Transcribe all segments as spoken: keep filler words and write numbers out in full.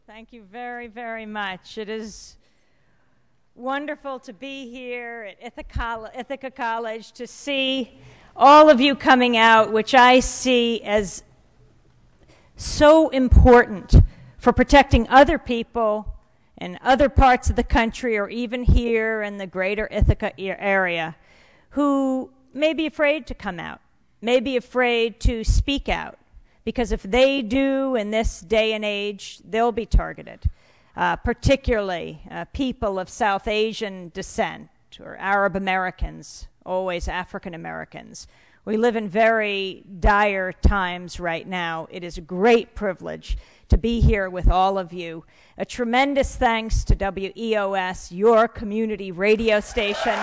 Thank you very, very much. It is wonderful to be here at Ithaca, Ithaca College, to see all of you coming out, which I see as so important for protecting other people in other parts of the country, or even here in the greater Ithaca area, who may be afraid to come out, may be afraid to speak out. Because if they do in this day and age, they'll be targeted, uh, particularly uh, people of South Asian descent or Arab Americans, always African Americans. We live in very dire times right now. It is a great privilege to be here with all of you. A tremendous thanks to W E O S, your community radio station.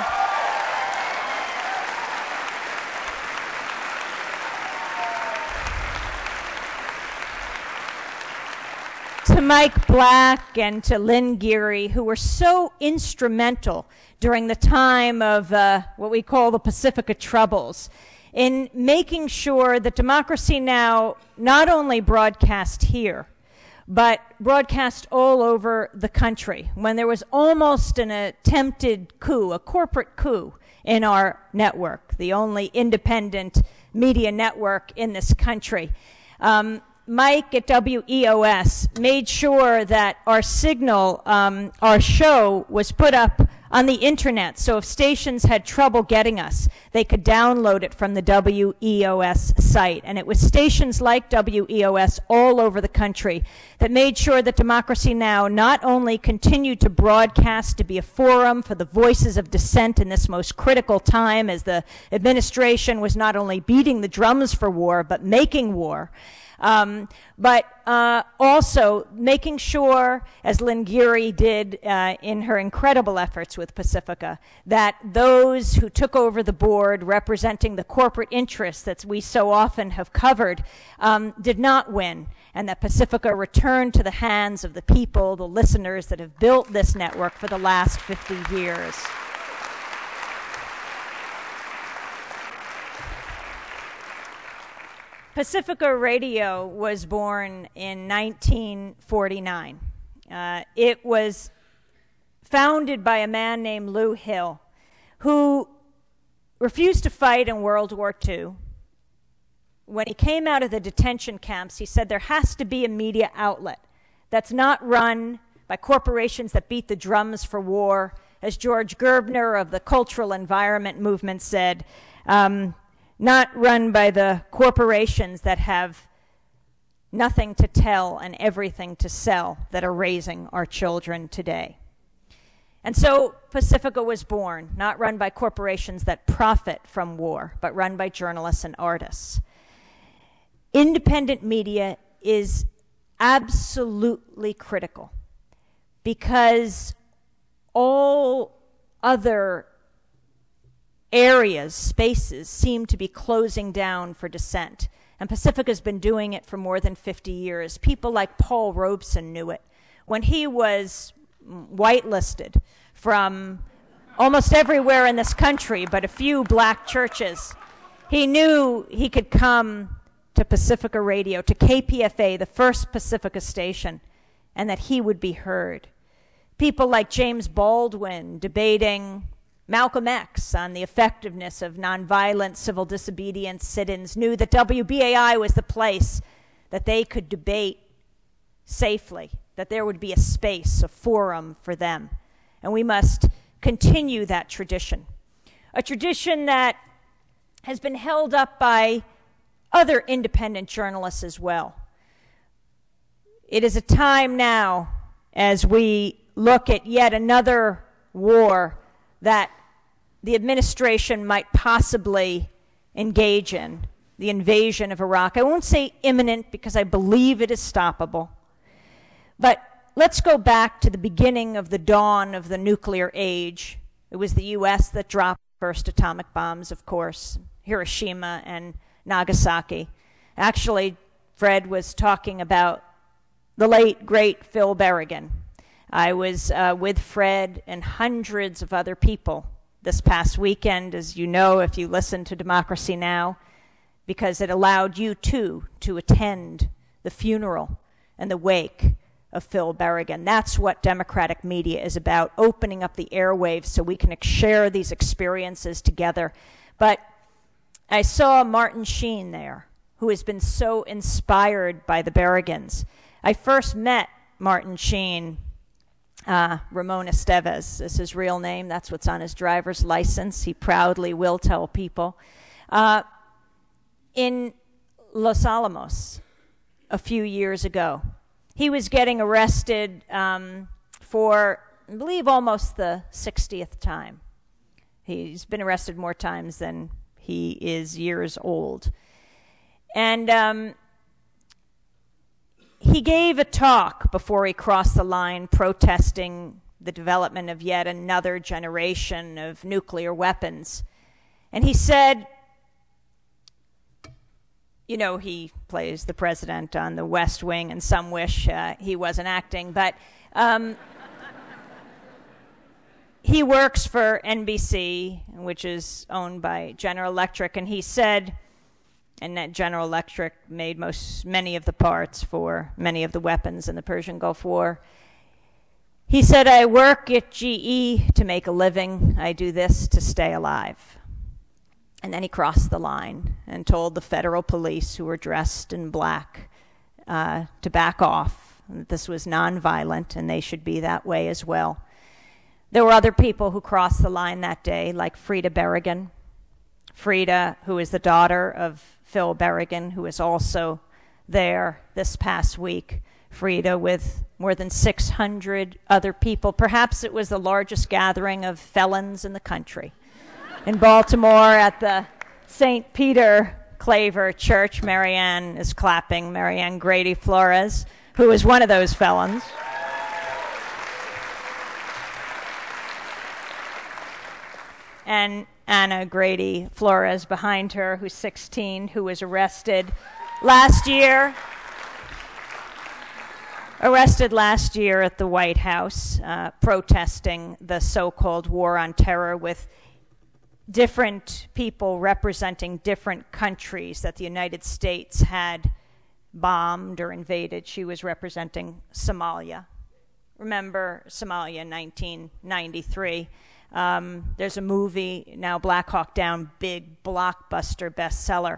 To Mike Black and to Lynn Geary, who were so instrumental during the time of uh, what we call the Pacifica Troubles, in making sure that Democracy Now! Not only broadcast here, but broadcast all over the country, when there was almost an attempted coup, a corporate coup in our network, the only independent media network in this country. Um, Mike at W E O S made sure that our signal, um, our show, was put up on the internet, so if stations had trouble getting us, they could download it from the W E O S site. And it was stations like W E O S all over the country that made sure that Democracy Now! Not only continued to broadcast, to be a forum for the voices of dissent in this most critical time, as the administration was not only beating the drums for war, but making war, Um, but uh, also making sure, as Lynn Geary did uh, in her incredible efforts with Pacifica, that those who took over the board representing the corporate interests that we so often have covered um, did not win, and that Pacifica returned to the hands of the people, the listeners that have built this network for the last fifty years. Pacifica Radio was born in nineteen forty-nine. Uh, it was founded by a man named Lou Hill, who refused to fight in World War Two. When he came out of the detention camps, he said there has to be a media outlet that's not run by corporations that beat the drums for war. As George Gerbner of the Cultural Environment Movement said, um, not run by the corporations that have nothing to tell and everything to sell that are raising our children today. And so Pacifica was born, not run by corporations that profit from war, but run by journalists and artists. Independent media is absolutely critical because all other areas, spaces, seem to be closing down for dissent. And Pacifica's been doing it for more than fifty years. People like Paul Robeson knew it. When he was whitelisted from almost everywhere in this country but a few black churches, he knew he could come to Pacifica Radio, to K P F A, the first Pacifica station, and that he would be heard. People like James Baldwin debating Malcolm X on the effectiveness of nonviolent civil disobedience sit-ins knew that W B A I was the place that they could debate safely, that there would be a space, a forum for them. And we must continue that tradition, a tradition that has been held up by other independent journalists as well. It is a time now, as we look at yet another war that the administration might possibly engage in, the invasion of Iraq. I won't say imminent because I believe it is stoppable. But let's go back to the beginning of the dawn of the nuclear age. It was the U S that dropped the first atomic bombs, of course, Hiroshima and Nagasaki. Actually, Fred was talking about the late, great Phil Berrigan. I was uh, with Fred and hundreds of other people this past weekend, as you know, if you listen to Democracy Now!, because it allowed you, too, to attend the funeral and the wake of Phil Berrigan. That's what democratic media is about, opening up the airwaves so we can share these experiences together. But I saw Martin Sheen there, who has been so inspired by the Berrigans. I first met Martin Sheen, uh, Ramon Estevez is his real name. That's what's on his driver's license. He proudly will tell people. Uh, in Los Alamos a few years ago, he was getting arrested um, for, I believe, almost the sixtieth time. He's been arrested more times than he is years old. And um, he gave a talk before he crossed the line protesting the development of yet another generation of nuclear weapons. And he said, you know, he plays the president on the West Wing, and some wish uh, he wasn't acting, but um, he works for N B C, which is owned by General Electric, and he said, and that General Electric made most many of the parts for many of the weapons in the Persian Gulf War. He said, I work at G E to make a living. I do this to stay alive. And then he crossed the line and told the federal police, who were dressed in black, uh, to back off. That this was nonviolent, and they should be that way as well. There were other people who crossed the line that day, like Frida Berrigan. Frida, who is the daughter of Phil Berrigan, who is also there this past week. Frida with more than six hundred other people. Perhaps it was the largest gathering of felons in the country. In Baltimore at the Saint Peter Claver Church, Marianne is clapping, Marianne Grady Flores, who is one of those felons. And Anna Grady Flores behind her, who's sixteen, who was arrested last year. Arrested last year at the White House, uh, protesting the so-called war on terror with different people representing different countries that the United States had bombed or invaded. She was representing Somalia. Remember Somalia in nineteen ninety-three. Um, there's a movie now, Black Hawk Down, big blockbuster bestseller.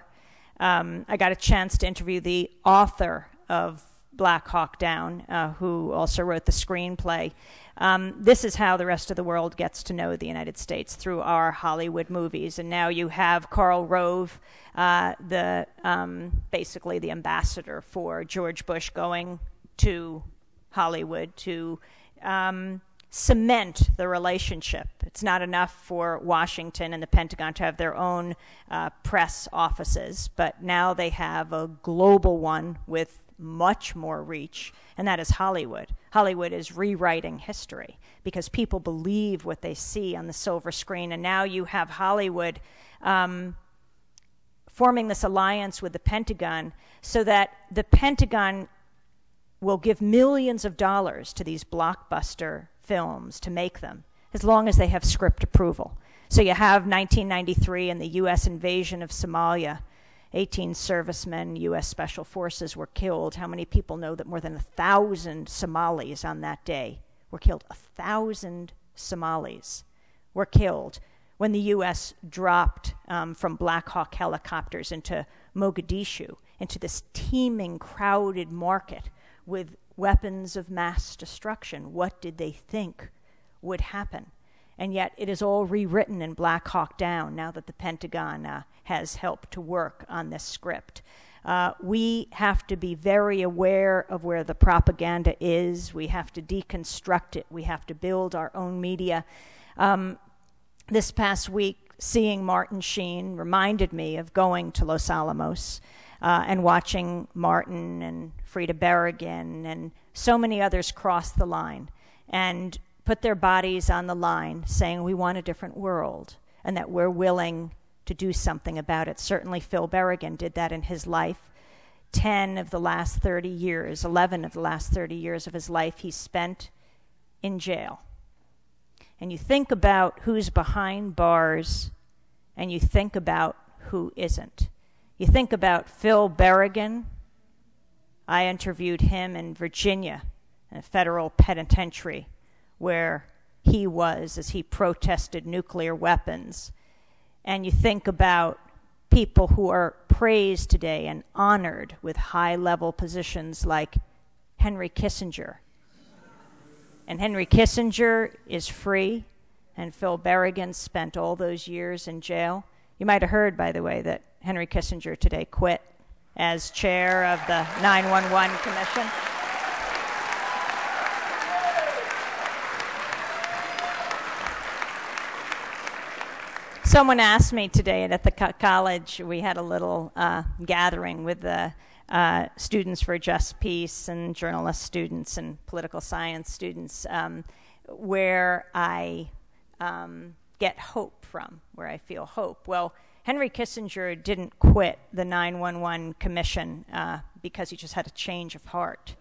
Um, I got a chance to interview the author of Black Hawk Down, uh, who also wrote the screenplay. Um, this is how the rest of the world gets to know the United States, through our Hollywood movies. And now you have Karl Rove, uh, the um, basically the ambassador for George Bush, going to Hollywood to um, cement the relationship. It's not enough for Washington and the Pentagon to have their own uh, press offices, but now they have a global one with much more reach, and that is Hollywood. Hollywood is rewriting history because people believe what they see on the silver screen, and now you have Hollywood um, forming this alliance with the Pentagon so that the Pentagon will give millions of dollars to these blockbuster films to make them, as long as they have script approval. So you have nineteen ninety-three and the U S invasion of Somalia. eighteen servicemen, U S Special Forces were killed. How many people know that more than a thousand Somalis on that day were killed? A thousand Somalis were killed when the U S dropped um, from Black Hawk helicopters into Mogadishu, into this teeming, crowded market with weapons of mass destruction. What did they think would happen? And yet it is all rewritten in Black Hawk Down now that the Pentagon uh, has helped to work on this script. Uh, we have to be very aware of where the propaganda is. We have to deconstruct it. We have to build our own media. Um, this past week, seeing Martin Sheen reminded me of going to Los Alamos uh, and watching Martin and Frida Berrigan and so many others cross the line and put their bodies on the line, saying we want a different world and that we're willing to do something about it. Certainly Phil Berrigan did that in his life. Ten of the last thirty years, eleven of the last thirty years of his life he spent in jail. And you think about who's behind bars, and you think about who isn't. You think about Phil Berrigan. I interviewed him in Virginia a federal penitentiary where he was as he protested nuclear weapons. And you think about people who are praised today and honored with high-level positions like Henry Kissinger. And Henry Kissinger is free, and Phil Berrigan spent all those years in jail. You might have heard, by the way, that Henry Kissinger today quit as chair of the nine one one Commission. Someone asked me today at the co- college, we had a little uh, gathering with the uh, Students for a Just Peace and journalist students and political science students, um, where I um, get hope from, where I feel hope. Well, Henry Kissinger didn't quit the nine one one Commission uh, because he just had a change of heart.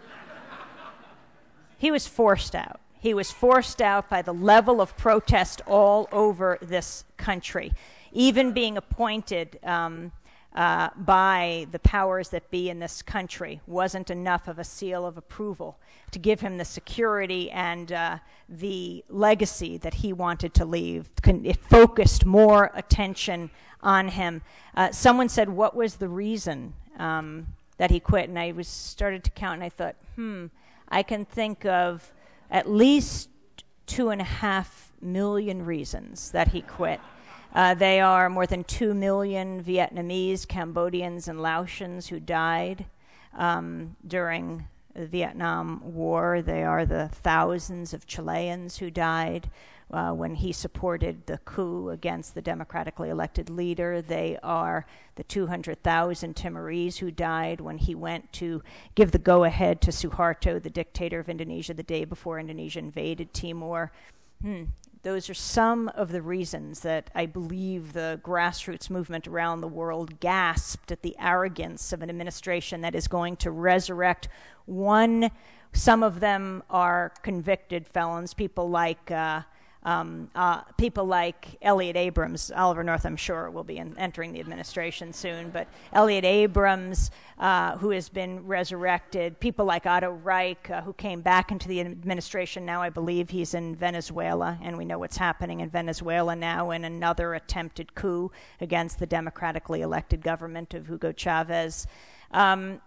He was forced out. He was forced out by the level of protest all over this country. Even being appointed um, uh, by the powers that be in this country wasn't enough of a seal of approval to give him the security and uh, the legacy that he wanted to leave. It focused more attention on him. Uh, someone said, what was the reason um, that he quit? And I was started to count, and I thought, hmm, I can think of at least two and a half million reasons that he quit. Uh, they are more than two million Vietnamese, Cambodians, and Laotians who died um, during the Vietnam War. They are the thousands of Chileans who died uh, when he supported the coup against the democratically elected leader. They are the two hundred thousand Timorese who died when he went to give the go-ahead to Suharto, the dictator of Indonesia, the day before Indonesia invaded Timor. Hmm. Those are some of the reasons that I believe the grassroots movement around the world gasped at the arrogance of an administration that is going to resurrect one. Some of them are convicted felons, people like uh, um, uh, people like Elliot Abrams. Oliver North, I'm sure, will be in, entering the administration soon, but Elliot Abrams, uh, who has been resurrected, people like Otto Reich, uh, who came back into the administration. Now I believe he's in Venezuela, and we know what's happening in Venezuela now in another attempted coup against the democratically elected government of Hugo Chavez. Um,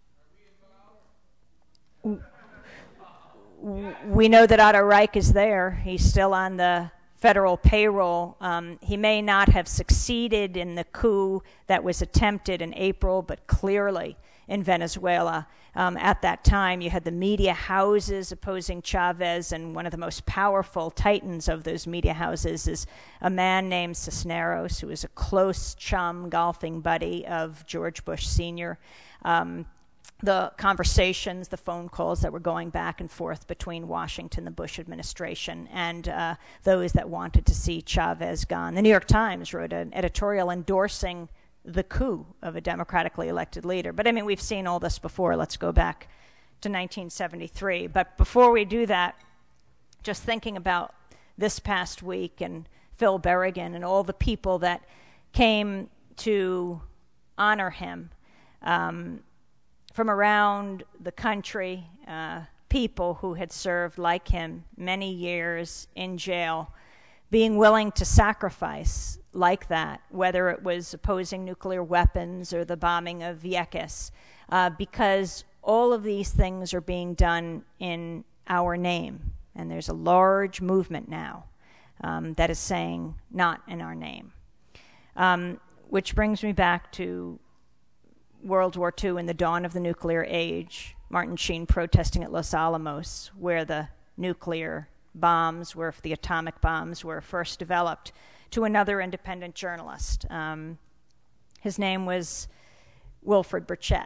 We know that Otto Reich is there. He's still on the federal payroll. Um, he may not have succeeded in the coup that was attempted in April, but clearly in Venezuela. Um, at that time, you had the media houses opposing Chavez, and one of the most powerful titans of those media houses is a man named Cisneros, who is a close chum, golfing buddy of George Bush Senior Um, the conversations, the phone calls that were going back and forth between Washington, the Bush administration, and uh, those that wanted to see Chavez gone. The New York Times wrote an editorial endorsing the coup of a democratically elected leader. But I mean, we've seen all this before. Let's go back to nineteen seventy-three. But before we do that, just thinking about this past week and Phil Berrigan and all the people that came to honor him, um, from around the country, uh, people who had served like him many years in jail, being willing to sacrifice like that, whether it was opposing nuclear weapons or the bombing of Vieques, uh, because all of these things are being done in our name. And there's a large movement now um, that is saying not in our name. Um, which brings me back to World War Two and the dawn of the nuclear age, Martin Sheen protesting at Los Alamos, where the nuclear bombs were, the atomic bombs were first developed, to another independent journalist. Um, his name was Wilfred Burchett.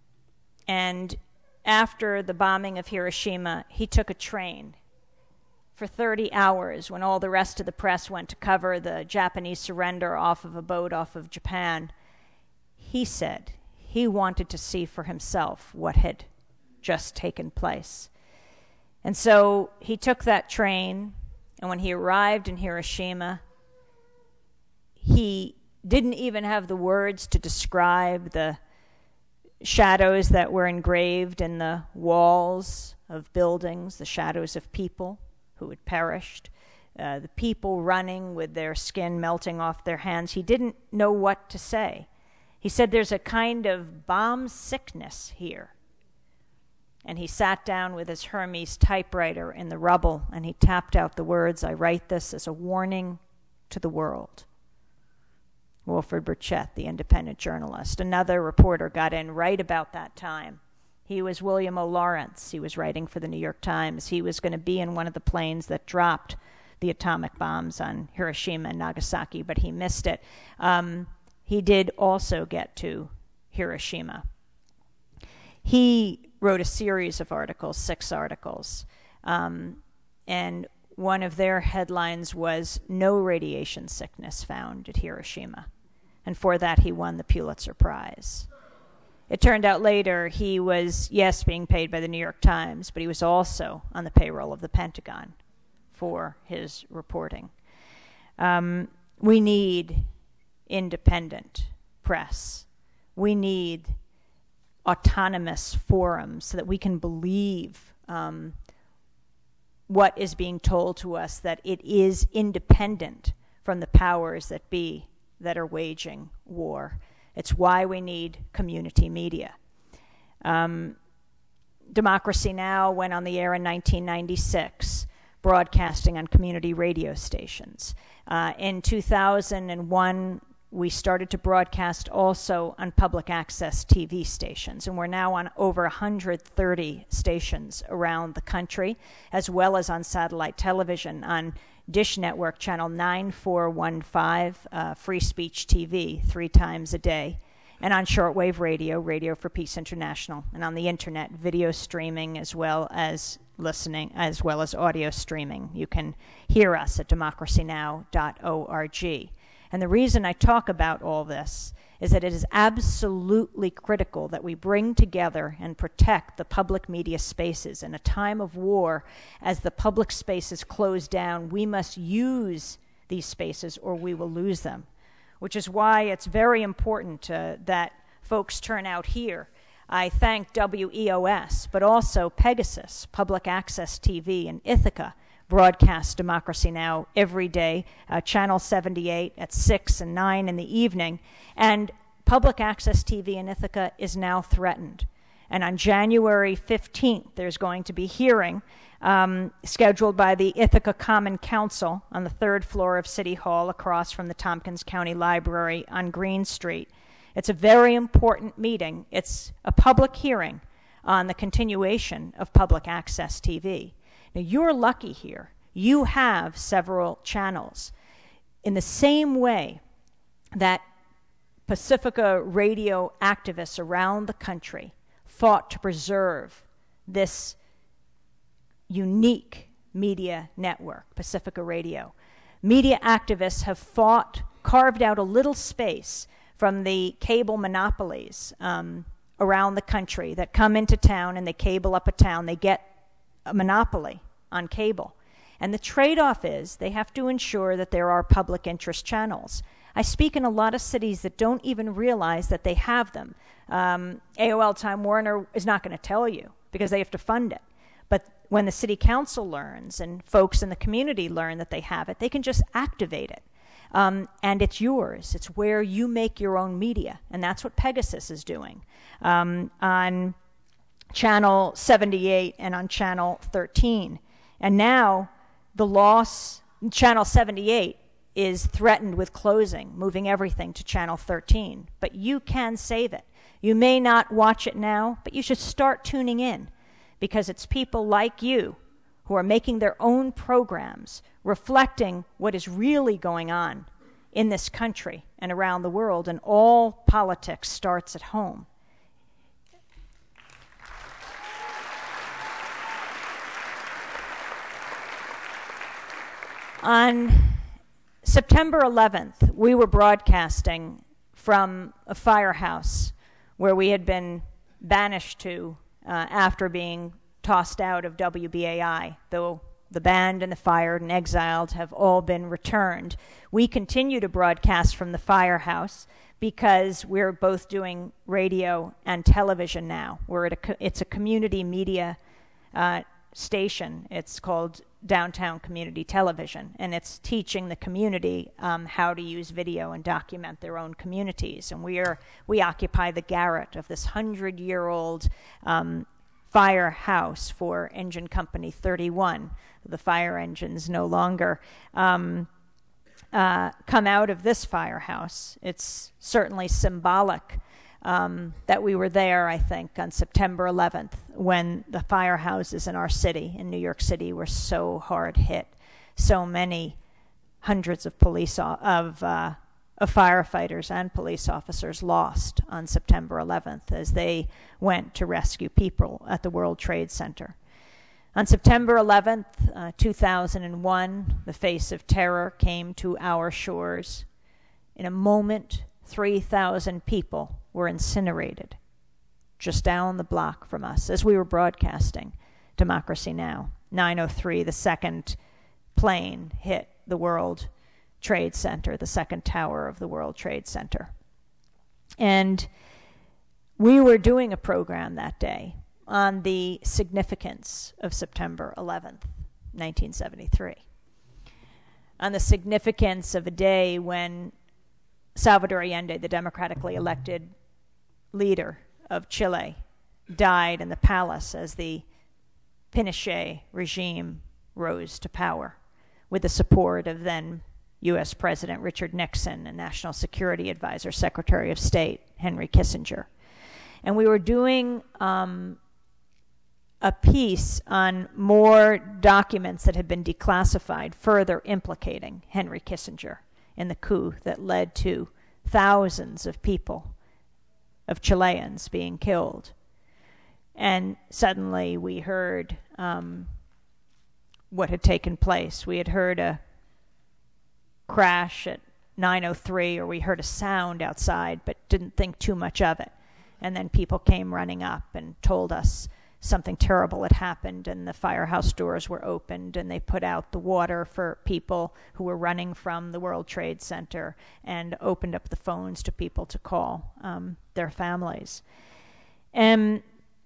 And after the bombing of Hiroshima, he took a train for thirty hours when all the rest of the press went to cover the Japanese surrender off of a boat off of Japan. He said he wanted to see for himself what had just taken place. And so he took that train, and when he arrived in Hiroshima, he didn't even have the words to describe the shadows that were engraved in the walls of buildings, the shadows of people who had perished, uh, the people running with their skin melting off their hands. He didn't know what to say. He said, there's a kind of bomb sickness here. And he sat down with his Hermes typewriter in the rubble, and he tapped out the words, I write this as a warning to the world. Wilfred Burchett, the independent journalist. Another reporter got in right about that time. He was William O. Lawrence. He was writing for the New York Times. He was going to be in one of the planes that dropped the atomic bombs on Hiroshima and Nagasaki, but he missed it. Um, he did also get to Hiroshima. He wrote a series of articles, six articles, um, and one of their headlines was, No Radiation Sickness Found at Hiroshima. And for that, he won the Pulitzer Prize. It turned out later he was, yes, being paid by the New York Times, but he was also on the payroll of the Pentagon for his reporting. Um, we need independent press. We need autonomous forums so that we can believe um, what is being told to us, that it is independent from the powers that be that are waging war. It's why we need community media. Um, Democracy Now! Went on the air in nineteen ninety-six, broadcasting on community radio stations. Uh, in two thousand one, we started to broadcast also on public access T V stations, and we're now on over one hundred thirty stations around the country, as well as on satellite television on Dish Network channel nine four one five, uh, Free Speech T V, three times a day, and on shortwave radio, Radio for Peace International, and on the internet, video streaming as well as listening, as well as audio streaming. You can hear us at democracy now dot org. And the reason I talk about all this is that it is absolutely critical that we bring together and protect the public media spaces. In a time of war, as the public spaces close down, we must use these spaces or we will lose them, which is why it's very important uh, that folks turn out here. I thank W E O S, but also Pegasus, Public Access T V, and Ithaca broadcast Democracy Now! Every day, uh, Channel seventy-eight at six and nine in the evening. And Public Access T V in Ithaca is now threatened. And on January fifteenth, there's going to be a hearing um, scheduled by the Ithaca Common Council on the third floor of City Hall across from the Tompkins County Library on Green Street. It's a very important meeting. It's a public hearing on the continuation of Public Access T V. Now, you're lucky here. You have several channels. In the same way that Pacifica radio activists around the country fought to preserve this unique media network, Pacifica Radio, media activists have fought, carved out a little space from the cable monopolies um, around the country that come into town and they cable up a town. They get a monopoly on cable. And the trade-off is they have to ensure that there are public interest channels. I speak in a lot of cities that don't even realize that they have them. Um, A O L Time Warner is not going to tell you because they have to fund it. But when the city council learns and folks in the community learn that they have it, they can just activate it. Um, and it's yours. It's where you make your own media. And that's what Pegasus is doing. Um, on Channel seventy-eight and on Channel thirteen. And now the loss, Channel seventy-eight is threatened with closing, moving everything to Channel thirteen. But you can save it. You may not watch it now, but you should start tuning in because it's people like you who are making their own programs, reflecting what is really going on in this country and around the world. And all politics starts at home. On September eleventh, we were broadcasting from a firehouse where we had been banished to uh, after being tossed out of W B A I, though the banned and the fired and exiled have all been returned. We continue to broadcast from the firehouse because we're both doing radio and television now. We're at a co- it's a community media uh, station. It's called Downtown Community Television, and it's teaching the community um, how to use video and document their own communities. And we are we occupy the garret of this hundred-year-old um, firehouse for Engine Company thirty-one. The fire engines no longer um, uh, come out of this firehouse. It's certainly symbolic um, that we were there, I think, on September eleventh, when the firehouses in our city, in New York City, were so hard hit. So many hundreds of police o- of uh, of firefighters and police officers lost on September eleventh as they went to rescue people at the World Trade Center. On September eleventh, uh, two thousand one, the face of terror came to our shores. In a moment, three thousand people were incinerated just down the block from us as we were broadcasting Democracy Now! nine oh three, the second plane hit the World Trade Center, the second tower of the World Trade Center. And we were doing a program that day on the significance of September eleventh, nineteen seventy-three, on the significance of a day when Salvador Allende, the democratically elected leader of Chile, died in the palace as the Pinochet regime rose to power with the support of then U S President Richard Nixon and National Security Advisor, Secretary of State Henry Kissinger. And we were doing um, a piece on more documents that had been declassified, further implicating Henry Kissinger in the coup that led to thousands of people, of Chileans, being killed. And suddenly we heard um, what had taken place. We had heard a crash at nine oh three, or we heard a sound outside but didn't think too much of it. And then people came running up and told us something terrible had happened, and the firehouse doors were opened, and they put out the water for people who were running from the World Trade Center and opened up the phones to people to call um, their families. And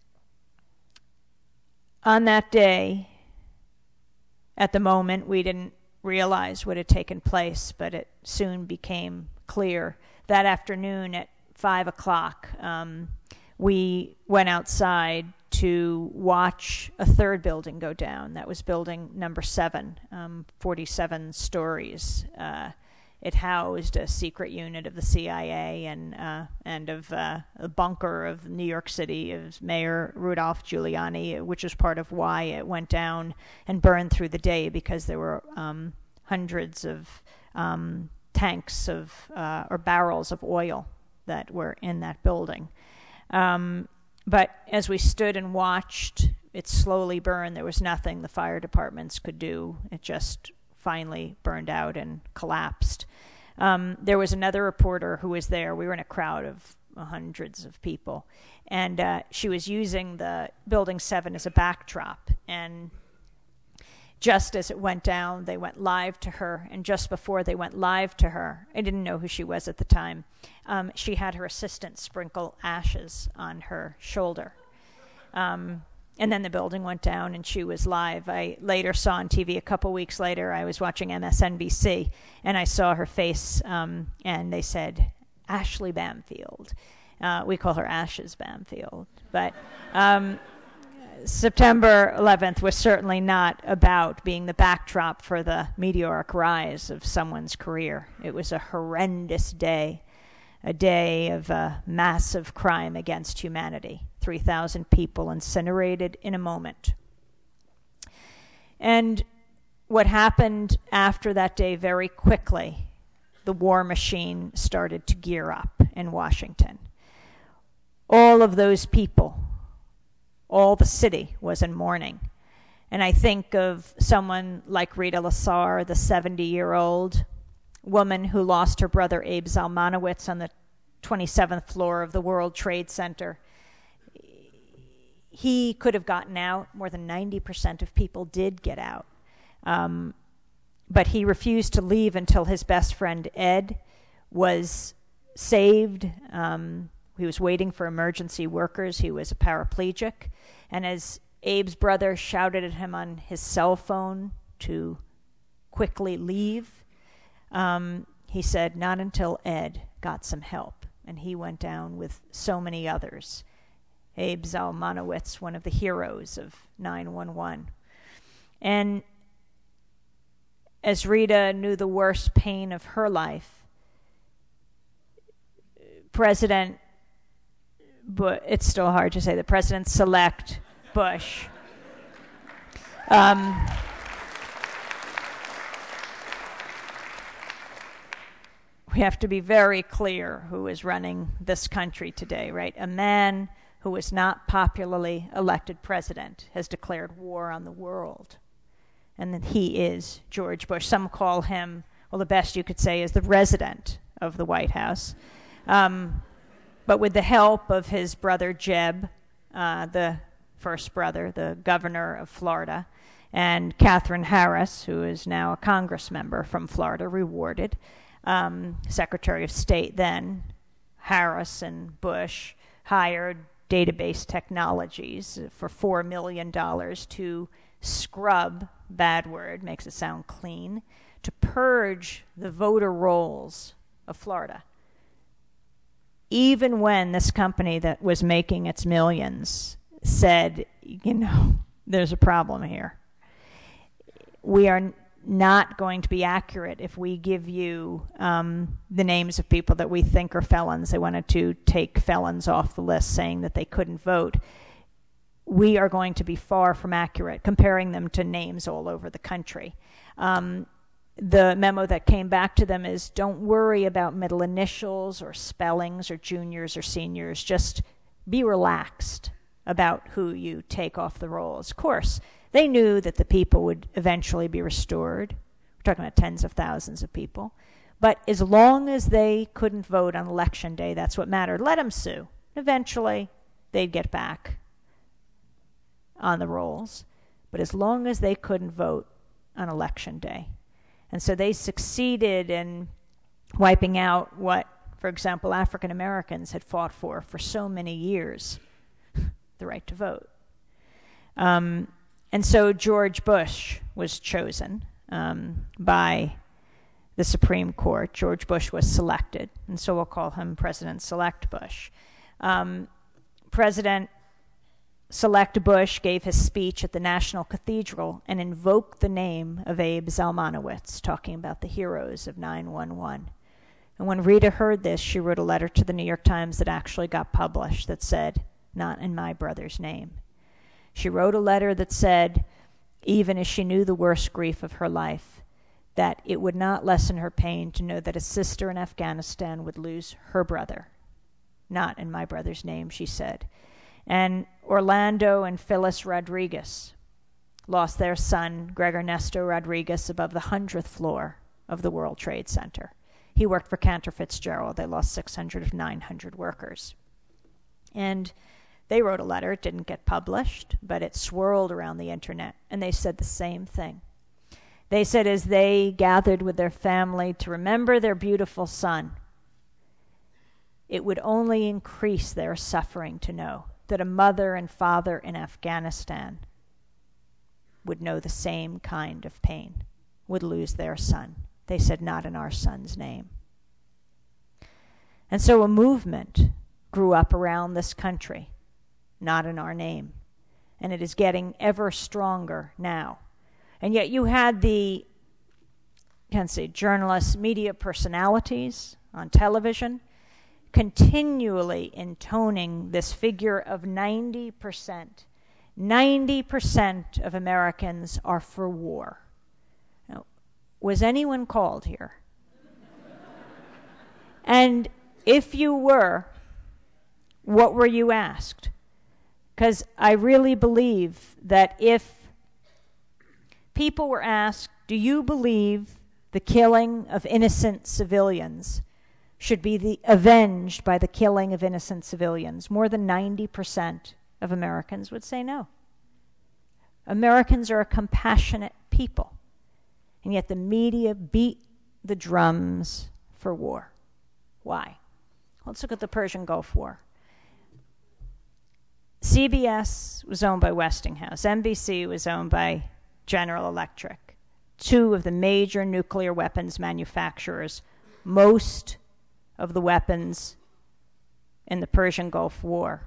on that day, at the moment, we didn't realize what had taken place, but it soon became clear. That afternoon at five o'clock, um, we went outside to watch a third building go down. That was building number seven, um, forty-seven stories. Uh, it housed a secret unit of the C I A and uh, and of uh, a bunker of New York City of Mayor Rudolph Giuliani, which is part of why it went down and burned through the day, because there were um, hundreds of um, tanks of uh, or barrels of oil that were in that building. Um, But as we stood and watched it slowly burn, there was nothing the fire departments could do. It just finally burned out and collapsed. Um, there was another reporter who was there. We were in a crowd of hundreds of people. And uh, she was using the Building seven as a backdrop. And just as it went down, they went live to her. And just before they went live to her, I didn't know who she was at the time, um, she had her assistant sprinkle ashes on her shoulder. Um, and then the building went down and she was live. I later saw on T V a couple weeks later, I was watching M S N B C, and I saw her face, um, and they said, Ashley Bamfield. Uh, we call her Ashes Bamfield. But um, September eleventh was certainly not about being the backdrop for the meteoric rise of someone's career. It was a horrendous day, a day of uh, massive crime against humanity. three thousand people incinerated in a moment. And what happened after that day, very quickly, the war machine started to gear up in Washington. All of those people, all the city was in mourning. And I think of someone like Rita Lasar, the seventy-year-old woman who lost her brother Abe Zalmanowitz on the twenty-seventh floor of the World Trade Center. He could have gotten out. More than ninety percent of people did get out. Um, but he refused to leave until his best friend Ed was saved. Um, he was waiting for emergency workers. He was a paraplegic. And as Abe's brother shouted at him on his cell phone to quickly leave, um, he said, not until Ed got some help. And he went down with so many others. Abe Zalmanowitz, one of the heroes of nine one one. And as Rita knew the worst pain of her life, President Bush, it's still hard to say, the President-select Bush, um, we have to be very clear who is running this country today, right? A man who is not popularly elected president has declared war on the world. And that he is George Bush. Some call him, well, the best you could say is the resident of the White House. Um, but with the help of his brother Jeb, uh, the first brother, the governor of Florida, and Catherine Harris, who is now a Congress member from Florida, rewarded, um, Secretary of State then, Harris and Bush hired Database Technologies for four million dollars to scrub, bad word, makes it sound clean, to purge the voter rolls of Florida. Even when this company that was making its millions said, you know, there's a problem here. We are not going to be accurate if we give you um, the names of people that we think are felons. They wanted to take felons off the list, saying that they couldn't vote. We are going to be far from accurate, comparing them to names all over the country. Um, the memo that came back to them is, don't worry about middle initials or spellings or juniors or seniors. Just be relaxed about who you take off the rolls. Of course, they knew that the people would eventually be restored. We're talking about tens of thousands of people. But as long as they couldn't vote on Election Day, that's what mattered. Let them sue. Eventually, they'd get back on the rolls, but as long as they couldn't vote on Election Day. And so they succeeded in wiping out what, for example, African Americans had fought for for so many years, the right to vote. Um, and so George Bush was chosen um, by the Supreme Court. George Bush was selected, and so we'll call him President-select Bush. Um, President Select Bush gave his speech at the National Cathedral and invoked the name of Abe Zalmanowitz, talking about the heroes of nine one one. And when Rita heard this, she wrote a letter to the New York Times that actually got published that said, not in my brother's name. She wrote a letter that said, even as she knew the worst grief of her life, that it would not lessen her pain to know that a sister in Afghanistan would lose her brother. Not in my brother's name, she said. And Orlando and Phyllis Rodriguez lost their son, Greg Ernesto Rodriguez, above the hundredth floor of the World Trade Center. He worked for Cantor Fitzgerald. They lost six hundred of nine hundred workers. And they wrote a letter. It didn't get published, but it swirled around the internet, and they said the same thing. They said as they gathered with their family to remember their beautiful son, it would only increase their suffering to know that a mother and father in Afghanistan would know the same kind of pain, would lose their son. They said, not in our son's name. And so a movement grew up around this country, not in our name. And it is getting ever stronger now. And yet you had the, I can't say journalists, media personalities on television, continually intoning this figure of ninety percent. ninety percent of Americans are for war. Now, was anyone called here? And if you were, what were you asked? Because I really believe that if people were asked, do you believe the killing of innocent civilians should be the, avenged by the killing of innocent civilians, more than ninety percent of Americans would say no. Americans are a compassionate people. And yet the media beat the drums for war. Why? Let's look at the Persian Gulf War. C B S was owned by Westinghouse. N B C was owned by General Electric, two of the major nuclear weapons manufacturers. Most of the weapons in the Persian Gulf War,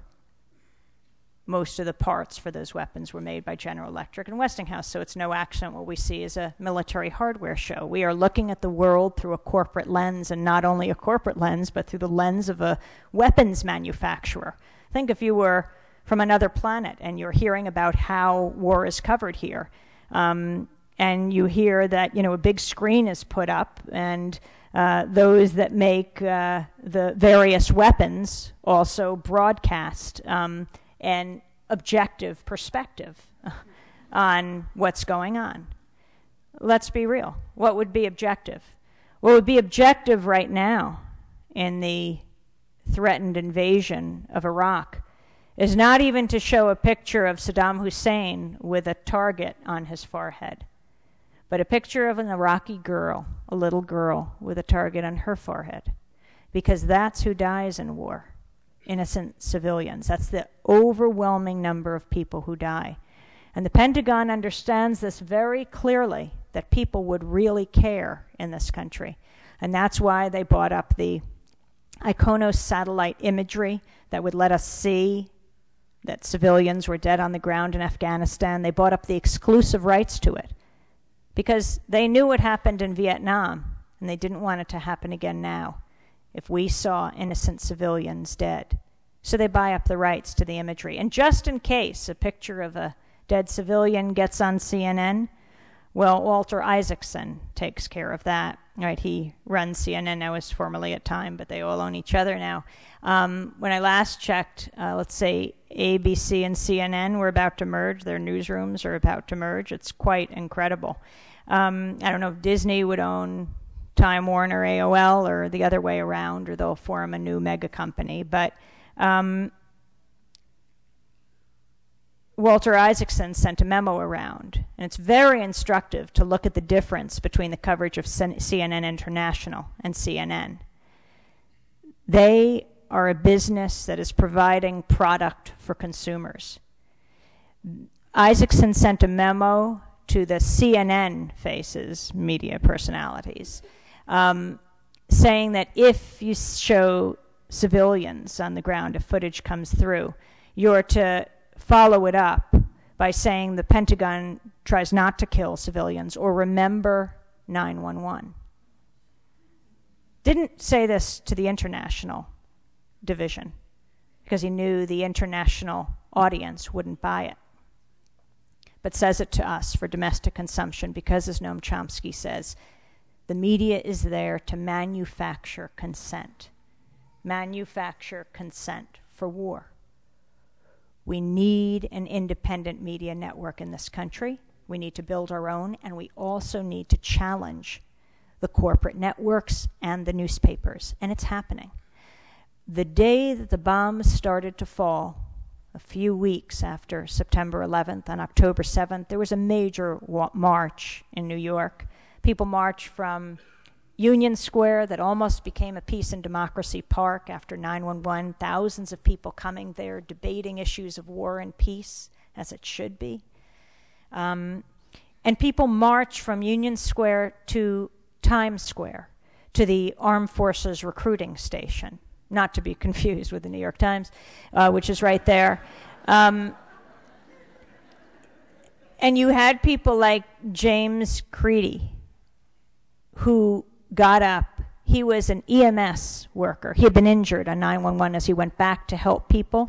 most of the parts for those weapons were made by General Electric and Westinghouse, so it's no accident what we see is a military hardware show. We are looking at the world through a corporate lens, and not only a corporate lens, but through the lens of a weapons manufacturer. Think if you were from another planet and you're hearing about how war is covered here, um, and you hear that, you know, a big screen is put up, and uh, those that make uh, the various weapons also broadcast um, an objective perspective on what's going on. Let's be real. What would be objective? What would be objective right now in the threatened invasion of Iraq is not even to show a picture of Saddam Hussein with a target on his forehead, but a picture of an Iraqi girl, a little girl with a target on her forehead, because that's who dies in war. Innocent civilians. That's the overwhelming number of people who die. And the Pentagon understands this very clearly, that people would really care in this country. And that's why they bought up the IKONOS satellite imagery that would let us see that civilians were dead on the ground in Afghanistan. They bought up the exclusive rights to it because they knew what happened in Vietnam, and they didn't want it to happen again now if we saw innocent civilians dead. So they buy up the rights to the imagery. And just in case a picture of a dead civilian gets on C N N, well, Walter Isaacson takes care of that. Right? He runs C N N. I was formerly at Time, but they all own each other now. Um, when I last checked, uh, let's say A B C and C N N were about to merge. Their newsrooms are about to merge. It's quite incredible. Um, I don't know if Disney would own Time Warner, A O L, or the other way around, or they'll form a new mega company. But um, Walter Isaacson sent a memo around, and it's very instructive to look at the difference between the coverage of C N N International and C N N. They are a business that is providing product for consumers. Isaacson sent a memo to the C N N faces, media personalities, um, saying that if you show civilians on the ground, if footage comes through, you're to follow it up by saying the Pentagon tries not to kill civilians, or remember nine one one. Didn't say this to the international division because he knew the international audience wouldn't buy it, but says it to us for domestic consumption because, as Noam Chomsky says, the media is there to manufacture consent. Manufacture consent for war. We need an independent media network in this country. We need to build our own, and we also need to challenge the corporate networks and the newspapers, and it's happening. The day that the bombs started to fall, a few weeks after September eleventh, on October seventh, there was a major wa- march in New York. People marched from Union Square, that almost became a Peace and Democracy Park after nine one one, thousands of people coming there debating issues of war and peace, as it should be. Um, and people marched from Union Square to Times Square, to the Armed Forces recruiting station, not to be confused with the New York Times, uh, which is right there. Um, and you had people like James Creedy, who got up. He was an E M S worker. He had been injured on nine one one as he went back to help people.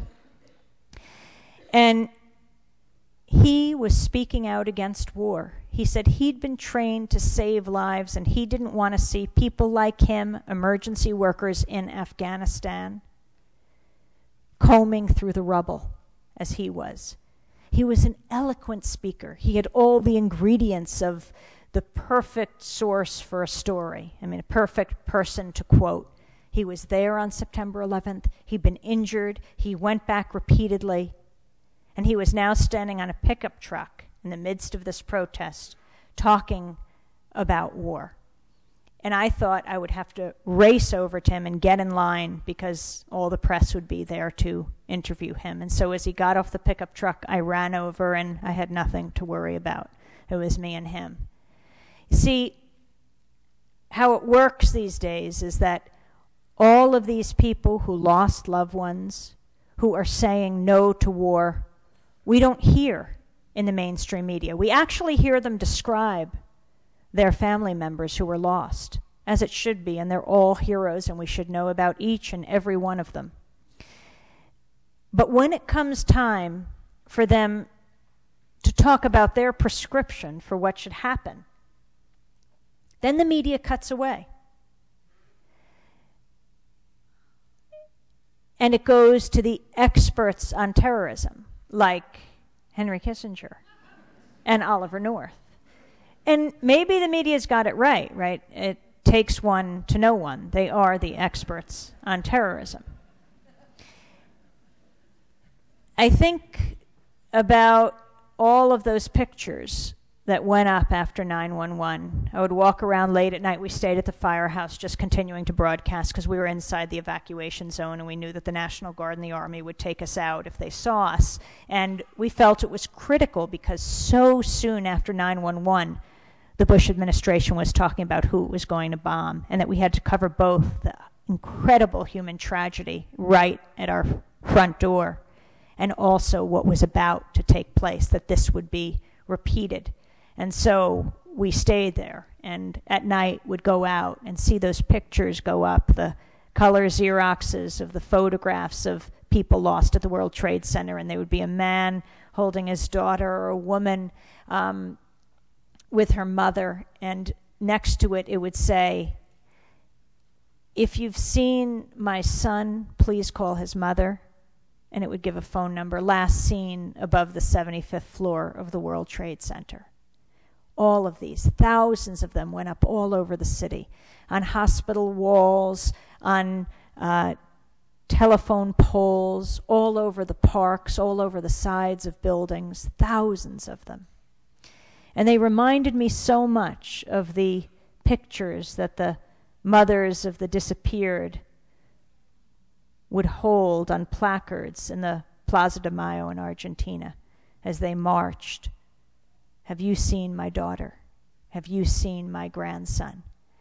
And he was speaking out against war. He said he'd been trained to save lives, and he didn't want to see people like him, emergency workers in Afghanistan, combing through the rubble as he was. He was an eloquent speaker. He had all the ingredients of the perfect source for a story. I mean, a perfect person to quote. He was there on September eleventh. He'd been injured. He went back repeatedly. And he was now standing on a pickup truck in the midst of this protest, talking about war. And I thought I would have to race over to him and get in line because all the press would be there to interview him. And so as he got off the pickup truck, I ran over and I had nothing to worry about. It was me and him. You see, how it works these days is that all of these people who lost loved ones, who are saying no to war, we don't hear in the mainstream media. We actually hear them describe their family members who were lost, as it should be, and they're all heroes, and we should know about each and every one of them. But when it comes time for them to talk about their prescription for what should happen, then the media cuts away. And it goes to the experts on terrorism, like Henry Kissinger and Oliver North. And maybe the media's got it right, right? It takes one to know one. They are the experts on terrorism. I think about all of those pictures that went up after nine one one. I would walk around late at night. We stayed at the firehouse just continuing to broadcast because we were inside the evacuation zone and we knew that the National Guard and the Army would take us out if they saw us. And we felt it was critical because so soon after nine one one, the Bush administration was talking about who it was going to bomb and that we had to cover both the incredible human tragedy right at our front door and also what was about to take place, that this would be repeated. And so we stayed there and at night would go out and see those pictures go up, the color Xeroxes of the photographs of people lost at the World Trade Center, and there would be a man holding his daughter or a woman um, with her mother, and next to it it would say, "If you've seen my son, please call his mother," and it would give a phone number, last seen above the seventy-fifth floor of the World Trade Center. All of these, thousands of them, went up all over the city, on hospital walls, on uh, telephone poles, all over the parks, all over the sides of buildings, thousands of them. And they reminded me so much of the pictures that the mothers of the disappeared would hold on placards in the Plaza de Mayo in Argentina as they marched. Have you seen my daughter? Have you seen my grandson?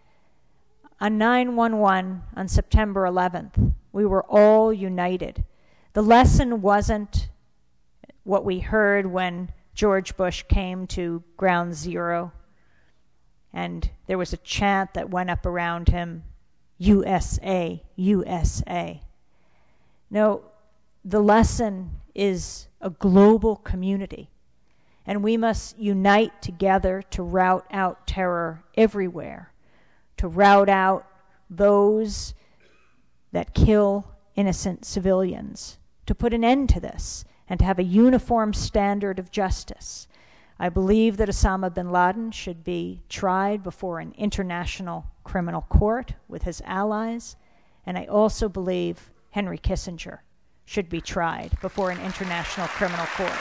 On nine one one, on September eleventh, we were all united. The lesson wasn't what we heard when George Bush came to Ground Zero, and there was a chant that went up around him, U S A, U S A. No, the lesson is a global community, and we must unite together to rout out terror everywhere, to rout out those that kill innocent civilians, to put an end to this, and to have a uniform standard of justice. I believe that Osama bin Laden should be tried before an international criminal court with his allies, and I also believe Henry Kissinger should be tried before an international criminal court.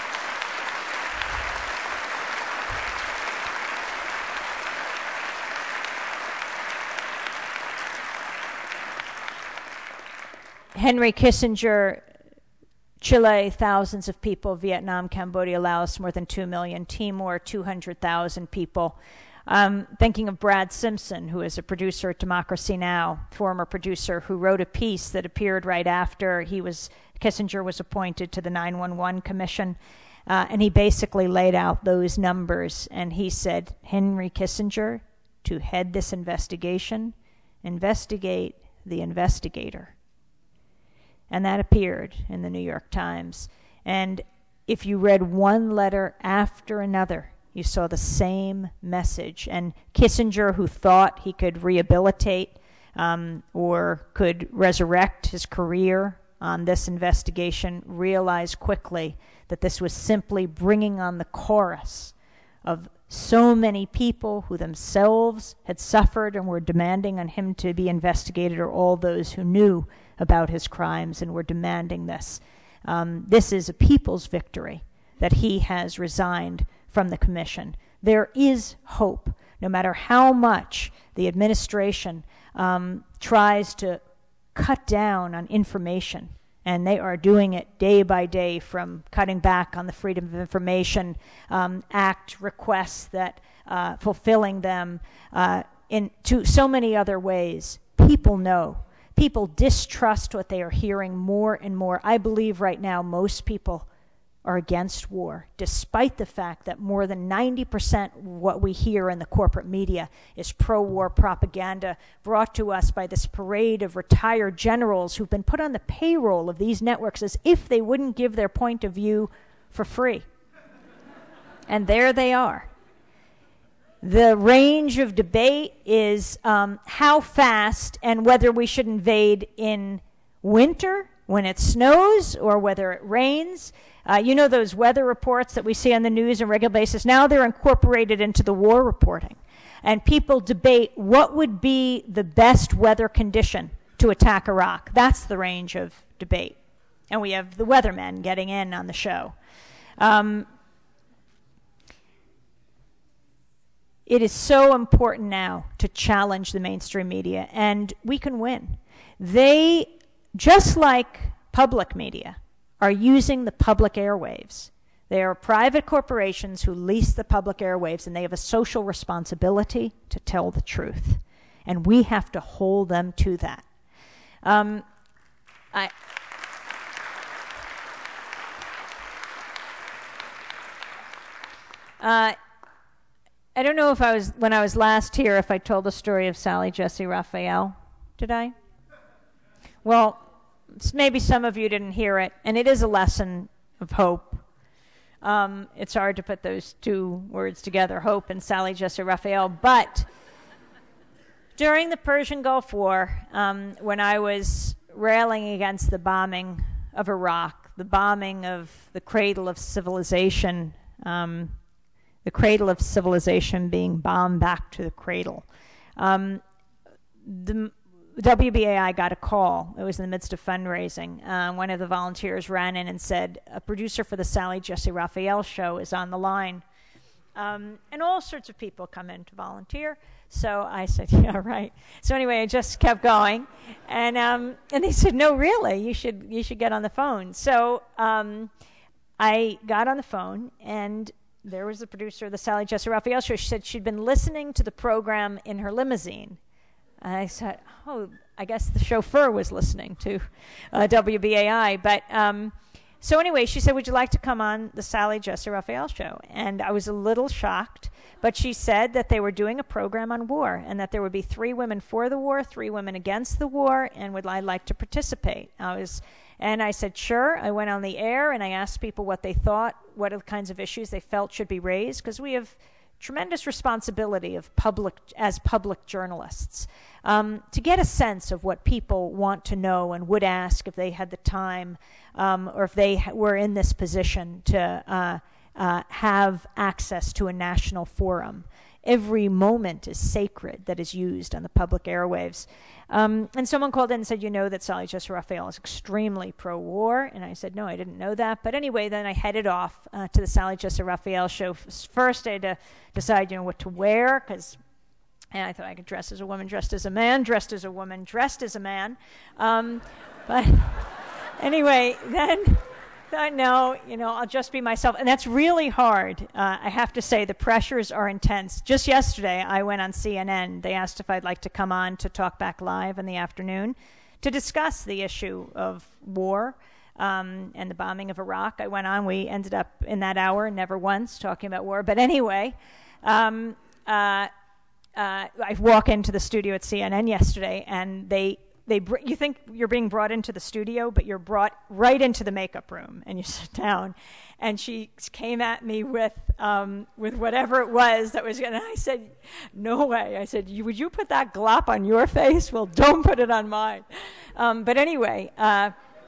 Henry Kissinger, Chile, thousands of people. Vietnam, Cambodia, Laos, more than two million. Timor, two hundred thousand people. Um, thinking of Brad Simpson, who is a producer at Democracy Now!, former producer, who wrote a piece that appeared right after he was Kissinger was appointed to the nine one one Commission, uh, and he basically laid out those numbers, and he said, Henry Kissinger, to head this investigation, investigate the investigator. And that appeared in the New York Times. And if you read one letter after another, you saw the same message. And Kissinger, who thought he could rehabilitate um, or could resurrect his career on this investigation, realized quickly that this was simply bringing on the chorus of so many people who themselves had suffered and were demanding on him to be investigated, or all those who knew about his crimes and were demanding this. Um, this is a people's victory that he has resigned from the commission. There is hope. no matter how much the administration um, tries to cut down on information, and they are doing it day by day, from cutting back on the Freedom of Information um, Act requests, that uh, fulfilling them uh, in to so many other ways. People know. People distrust what they are hearing more and more. I believe right now most people are against war, despite the fact that more than ninety percent of what we hear in the corporate media is pro-war propaganda brought to us by this parade of retired generals who've been put on the payroll of these networks as if they wouldn't give their point of view for free. And there they are. The range of debate is um, how fast and whether we should invade in winter when it snows or whether it rains. Uh, you know those weather reports that we see on the news on a regular basis? Now they're incorporated into the war reporting. And people debate what would be the best weather condition to attack Iraq. That's the range of debate. And we have the weathermen getting in on the show. Um, it is so important now to challenge the mainstream media, and we can win. They, just like public media, are using the public airwaves. They are private corporations who lease the public airwaves, and they have a social responsibility to tell the truth. And we have to hold them to that. Um, I, uh, I don't know if I was, when I was last here, if I told the story of Sally Jessy Raphael. Did I? Well, maybe some of you didn't hear it, and it is a lesson of hope. Um, it's hard to put those two words together, hope and Sally Jessy Raphael. But during the Persian Gulf War, um, when I was railing against the bombing of Iraq, the bombing of the cradle of civilization, um, the cradle of civilization being bombed back to the cradle, um, the W B A I got a call. It was in the midst of fundraising. Uh, one of the volunteers ran in and said, a producer for the Sally Jessy Raphael show is on the line. Um, and all sorts of people come in to volunteer. So I said, yeah, right. So anyway, I just kept going. And um, and they said, no, really, you should, you should get on the phone. So um, I got on the phone, and there was the producer of the Sally Jessy Raphael show. She said she'd been listening to the program in her limousine. And I said, oh, I guess the chauffeur was listening to uh, W B A I. But um, so anyway, she said, would you like to come on the Sally Jessy Raphael show? And I was a little shocked. But she said that they were doing a program on war, and that there would be three women for the war, three women against the war, and would I like to participate? I was, and I said, sure. I went on the air, and I asked people what they thought, what kinds of issues they felt should be raised, because we have tremendous responsibility of public as public journalists um, to get a sense of what people want to know and would ask if they had the time um, or if they ha- were in this position to uh, uh, have access to a national forum. Every moment is sacred that is used on the public airwaves. Um, and someone called in and said, you know that Sally Jessy Raphael is extremely pro-war. And I said, no, I didn't know that. But anyway, then I headed off uh, to the Sally Jessy Raphael show. First, I had to decide, you know, what to wear, because and I thought I could dress as a woman, dressed as a man, dressed as a woman, dressed as a man. Um, but anyway, then... No, you know, I'll just be myself. And that's really hard. Uh, I have to say, the pressures are intense. Just yesterday, I went on C N N. They asked if I'd like to come on to Talk Back Live in the afternoon to discuss the issue of war um, and the bombing of Iraq. I went on. We ended up in that hour, never once talking about war. But anyway, um, uh, uh, I walk into the studio at C N N yesterday, and they... They br- you think you're being brought into the studio, but you're brought right into the makeup room, and you sit down. And she came at me with um, with whatever it was that was going to, I said, no way. I said, you, would you put that glop on your face? Well, don't put it on mine. Um, but anyway, uh,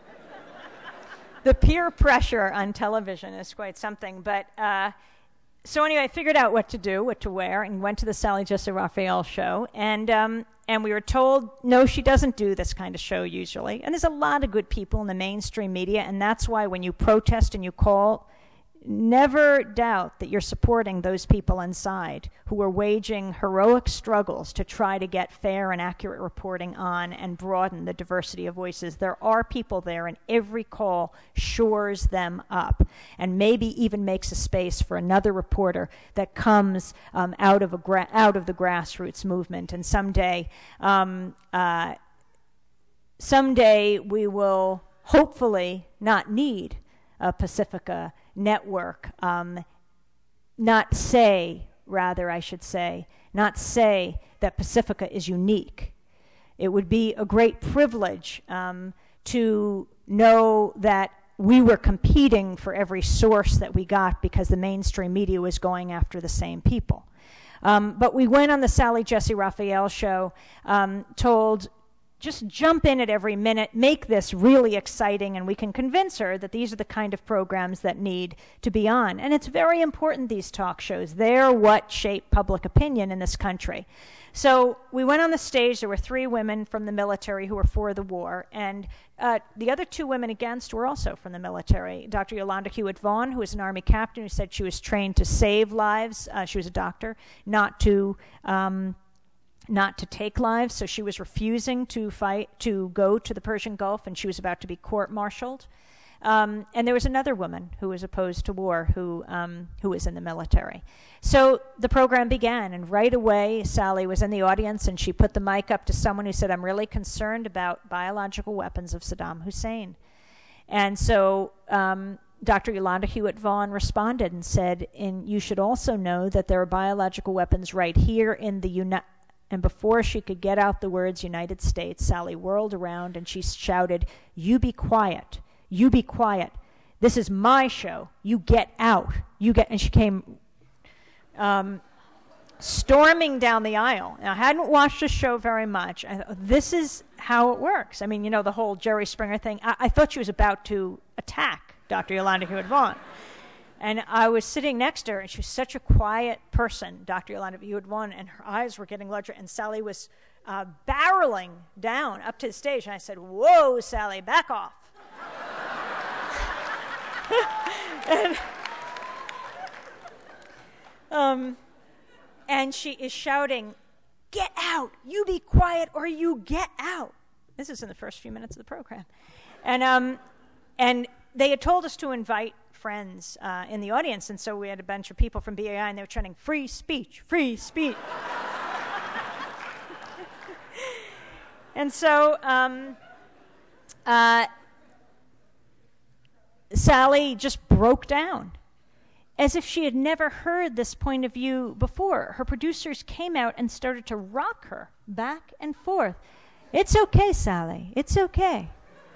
the peer pressure on television is quite something. But uh, so anyway, I figured out what to do, what to wear, and went to the Sally Jessy Raphael show. And um, And we were told, no, she doesn't do this kind of show usually. And there's a lot of good people in the mainstream media, and that's why when you protest and you call never doubt that you're supporting those people inside who are waging heroic struggles to try to get fair and accurate reporting on and broaden the diversity of voices. There are people there, and every call shores them up and maybe even makes a space for another reporter that comes um, out of a gra- out of the grassroots movement. And someday, um, uh, someday we will hopefully not need a Pacifica network, um, not say, rather I should say, not say that Pacifica is unique. It would be a great privilege um, to know that we were competing for every source that we got because the mainstream media was going after the same people. Um, but we went on the Sally Jessy Raphael show, um, told just jump in at every minute, make this really exciting, and we can convince her that these are the kind of programs that need to be on. And it's very important, these talk shows. They're what shape public opinion in this country. So we went on the stage. There were three women from the military who were for the war, and uh, the other two women against were also from the military. Doctor Yolanda Hewitt-Vaughn, who was an Army captain, who said she was trained to save lives. Uh, she was a doctor, not to... Um, not to take lives, so she was refusing to fight, to go to the Persian Gulf, and she was about to be court-martialed. Um, and there was another woman who was opposed to war who um, who was in the military. So the program began, and right away Sally was in the audience, and she put the mic up to someone who said, "I'm really concerned about biological weapons of Saddam Hussein." And so um, Doctor Yolanda Hewitt-Vaughn responded and said, and you should also know that there are biological weapons right here in the United And before she could get out the words United States, Sally whirled around and she shouted, "You be quiet. You be quiet. This is my show. You get out. You get," and she came um, storming down the aisle. Now, I hadn't watched the show very much. I thought, this is how it works. I mean, you know, the whole Jerry Springer thing. I, I thought she was about to attack Doctor Yolanda Hewitt-Vaughn. And I was sitting next to her, and she was such a quiet person, Doctor Yolanda Hewitt-Vaughn, and her eyes were getting larger, and Sally was uh, barreling down up to the stage, and I said, "Whoa, Sally, back off." and, um, and she is shouting, "Get out! You be quiet or you get out." This is in the first few minutes of the program. And, um, and they had told us to invite friends uh, in the audience, and so we had a bunch of people from B A I, and they were chanting, "Free speech, free speech." And so um, uh, Sally just broke down, as if she had never heard this point of view before. Her producers came out and started to rock her back and forth. "It's okay, Sally, it's okay."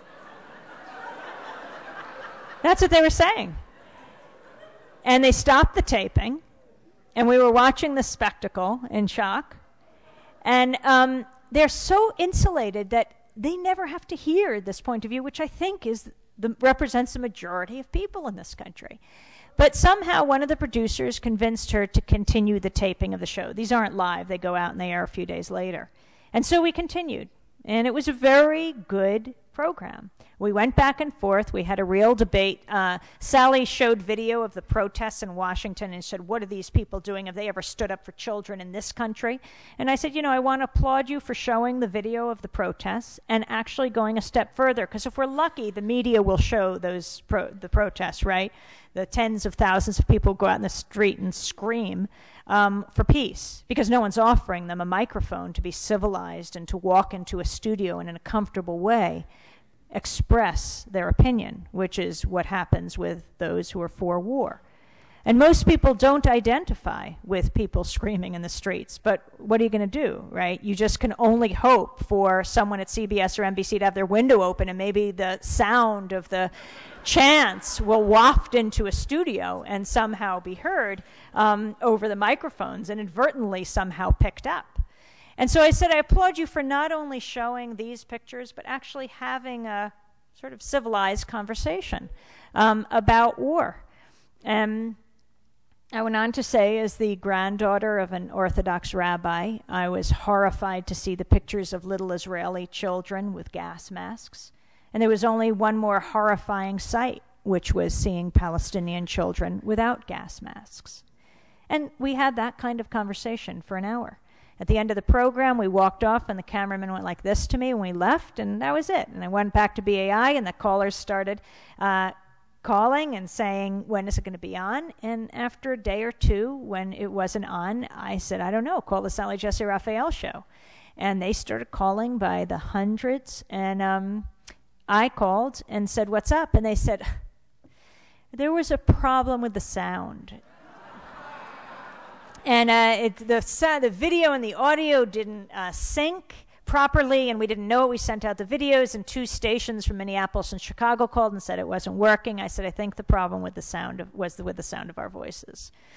That's what they were saying. And they stopped the taping, and we were watching the spectacle in shock. And um, they're so insulated that they never have to hear this point of view, which I think is the, represents the majority of people in this country. But somehow one of the producers convinced her to continue the taping of the show. These aren't live. They go out and they air a few days later. And so we continued. And it was a very good program. We went back and forth. We had a real debate. Uh, Sally showed video of the protests in Washington and said, "What are these people doing? Have they ever stood up for children in this country?" And I said, you know, I want to applaud you for showing the video of the protests and actually going a step further, because if we're lucky, the media will show those pro- the protests, right? The tens of thousands of people go out in the street and scream um, for peace, because no one's offering them a microphone to be civilized and to walk into a studio and in a comfortable way express their opinion, which is what happens with those who are for war. And most people don't identify with people screaming in the streets, but what are you going to do, right? You just can only hope for someone at C B S or N B C to have their window open, and maybe the sound of the chants will waft into a studio and somehow be heard um, over the microphones, and inadvertently somehow picked up. And so I said, I applaud you for not only showing these pictures, but actually having a sort of civilized conversation um, about war. And I went on to say, as the granddaughter of an Orthodox rabbi, I was horrified to see the pictures of little Israeli children with gas masks. And there was only one more horrifying sight which was seeing Palestinian children without gas masks. And we had that kind of conversation for an hour. At the end of the program, we walked off, and the cameraman went like this to me when we left, and that was it. And I went back to B A I, and the callers started uh, calling and saying, when is it going to be on? And after a day or two, when it wasn't on, I said, I don't know, call the Sally Jessy Raphael show. And they started calling by the hundreds, and um, I called and said, what's up? And they said, there was a problem with the sound. And uh, it, the, the video and the audio didn't uh, sync properly, and we didn't know it. We sent out the videos, and two stations from Minneapolis and Chicago called and said it wasn't working. I said, I think the problem with the sound of, was the, with the sound of our voices.